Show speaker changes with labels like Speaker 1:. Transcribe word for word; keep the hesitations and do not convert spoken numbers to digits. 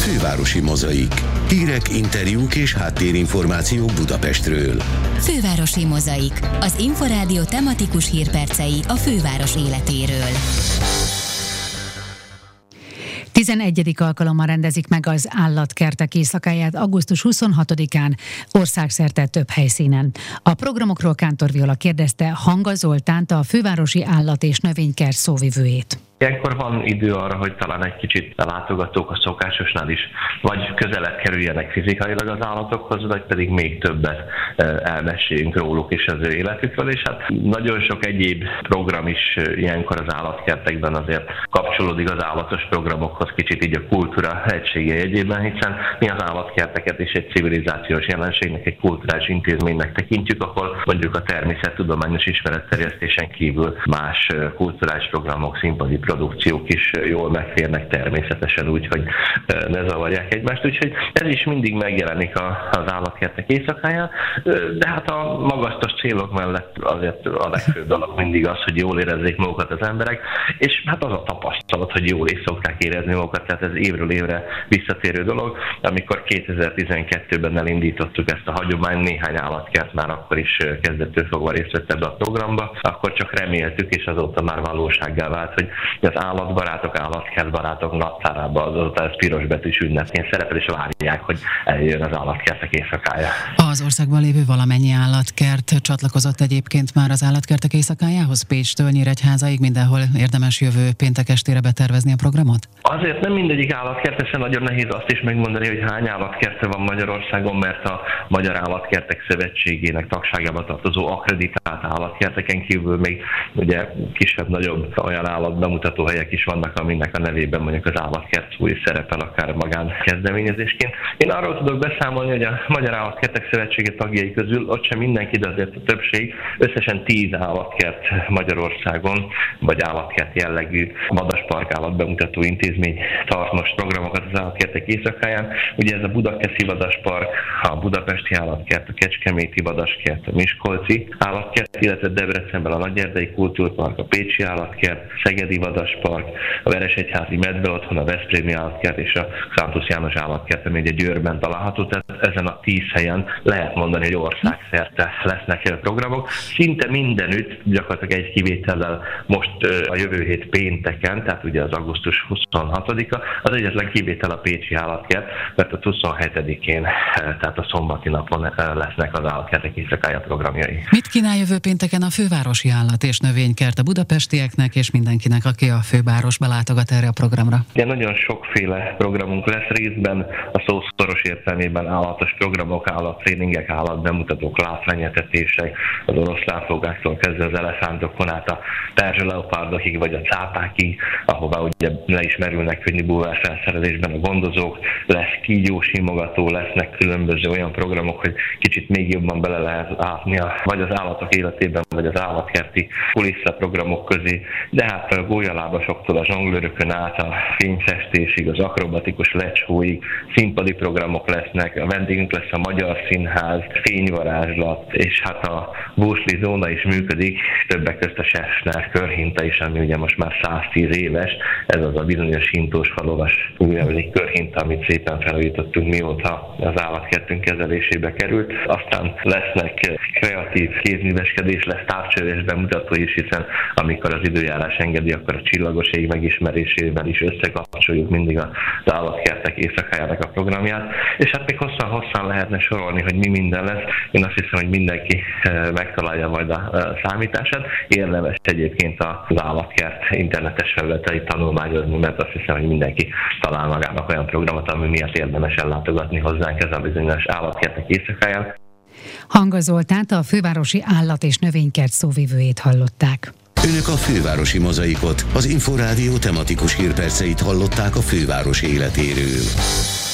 Speaker 1: Fővárosi Mozaik. Hírek, interjúk és háttérinformációk Budapestről.
Speaker 2: Fővárosi Mozaik. Az Inforádió tematikus hírpercei a főváros életéről.
Speaker 3: tizenegyedik alkalommal rendezik meg az állatkertek éjszakáját augusztus huszonhatodikán országszerte több helyszínen. A programokról Kántor Viola kérdezte Hanga Zoltánt, a fővárosi állat- és növénykert szóvivőjét.
Speaker 4: Ilyenkor van idő arra, hogy talán egy kicsit a látogatók a szokásosnál is vagy közelebb kerüljenek fizikailag az állatokhoz, vagy pedig még többet elmeséljünk róluk és az ő életükről, és hát nagyon sok egyéb program is ilyenkor az állatkertekben azért kapcsolódik az állatos programokhoz, kicsit így a kultúra egysége jegyében, hiszen mi az állatkerteket is egy civilizációs jelenségnek, egy kulturális intézménynek tekintjük, ahol mondjuk a természettudományos ismeretterjesztésen kívül más kulturális programok, színpadi produkciók is jól megférnek természetesen úgy, hogy ne zavarják egymást, úgyhogy ez is mindig megjelenik az állatkertek éjszakáján, de hát a magasztos célok mellett azért a legfőbb dolog mindig az, hogy jól érezzék magukat az emberek, és hát az a tapasztalat, hogy jól is szokták érezni magukat, tehát ez évről évre visszatérő dolog. Amikor kétezer-tizenkettőben elindítottuk ezt a hagyományt, néhány állatkert már akkor is kezdettől fogva részt vett ebbe a programba, akkor csak reméltük, és azóta már valósággá vált, hogy az állatbarátok, állatkertbarátok naptárában azóta ez piros betűs ünnepként szerepel, és várják, hogy eljön az állatkertek éjszakája.
Speaker 5: Az országban lévő valamennyi állatkert csatlakozott egyébként már az állatkertek éjszakájához? Pécstől Nyíregyházáig mindenhol érdemes jövő péntek estére betervezni a programot?
Speaker 4: Azért nem mindegyik állatkertesen nagyon nehéz azt is megmondani, hogy hány állatkerte van Magyarországon, mert a Magyar Állatkertek Szövetségének tagságába tartozó akkreditált állatkerteken kívül még ugye kisebb-nagyobb olyan állatbemutató helyek is vannak, aminek a nevében mondjuk az állatkert szó is szerepel, akár magán kezdeményezésként. Én arról tudok beszámolni, hogy a Magyar Állatkertek Szövetsége tagjai közül ott sem mindenki, de azért a többség, összesen tíz állatkert Magyarországon, vagy állatkert jellegű vadaspark állatbemutató intézmény tart most programokat az állatkertek éjszakáján. Ugye ez a Budakeszi Vadaspark, a Budapesti Állatkert, a Kecskeméti Vadaskert, a Miskolci Állatkert, illetve Debrecenben a Nagyerdei Kultúrpark, a Pécsi Állatkert, Szegedi Vadaspark, a Veresegyházi Medveotthon, a Veszprémi Állatkert és a Szántusz János Állatkert, ami ugye Győrben található, tehát ezen a tíz helyen lehet mondani, hogy országszerte lesznek programok. Szinte mindenütt, gyakorlatilag egy kivétellel most a jövő hét pénteken, tehát ugye az augusztus huszonhatodika, az egyetlen kivétel a Pécsi Állatkert, mert a huszonhetedikén, tehát a szombati napon lesznek az állatkertek éjszakája programjai.
Speaker 5: Mit kínál jövő pénteken a fővárosi állat- és növénykert a budapestieknek és mindenkinek, aki a fővárosba látogat erre a programra?
Speaker 4: Ja, nagyon sokféle programunk lesz, részben a szó szoros értelmében állatos programok, állattréningek, állatbemutatók, látványetetések, az oroszlánfogástól kezdve az elefántokon át a perzsa-leopárdokig, vagy a cápákig, ahová ugye le is merülnek könnyű búvár felszerelésben a gondozók, lesz kígyósimogató, lesznek különböző olyan programok, hogy kicsit még jobban bele lehet látni a, vagy az állatok életében, vagy az állatkerti kulisszaprogramok közé, de hát a gólyalábasoktól a zsonglőrökön át a fényfestésig, az akrobatikus lecsóig színpadi programok lesznek, a vendégünk lesz a Magyar Színház, fényvarázslat, és hát a búsli zóna is működik, többek közt a Sefner körhinta is, ami ugye most már száztíz éves, ez az a bizonyos hintós falovas úgynevezett körhinta, amit szépen felújítottunk, mióta az állatkertünk kezelésébe került. Aztán lesznek kreatív kézműveskedés, lesz távcsövés bemutató is, hiszen amikor az időjárás engedi, akkor a csillagos ég megismerésével is összekapcsoljuk mindig az állatkertek éjszakájának a programját. És hát még hosszan-hosszan lehetne sorolni, hogy mi minden lesz. Én azt hiszem, hogy mindenki megtalálja majd a számítását. Érdemes egyébként az állatkert internetes felületeit tanulmányozni, mert azt hiszem, hogy mindenki talál magának olyan programot, ami miatt érdemes ellátogatni hozzánk ez a bizonyos állatkertek éjszakáján.
Speaker 3: Hanga Zoltánt, a fővárosi állat- és növénykert szóvivőjét hallották.
Speaker 1: Önök a Fővárosi Mozaikot, az Inforádió tematikus hírperceit hallották a főváros életéről.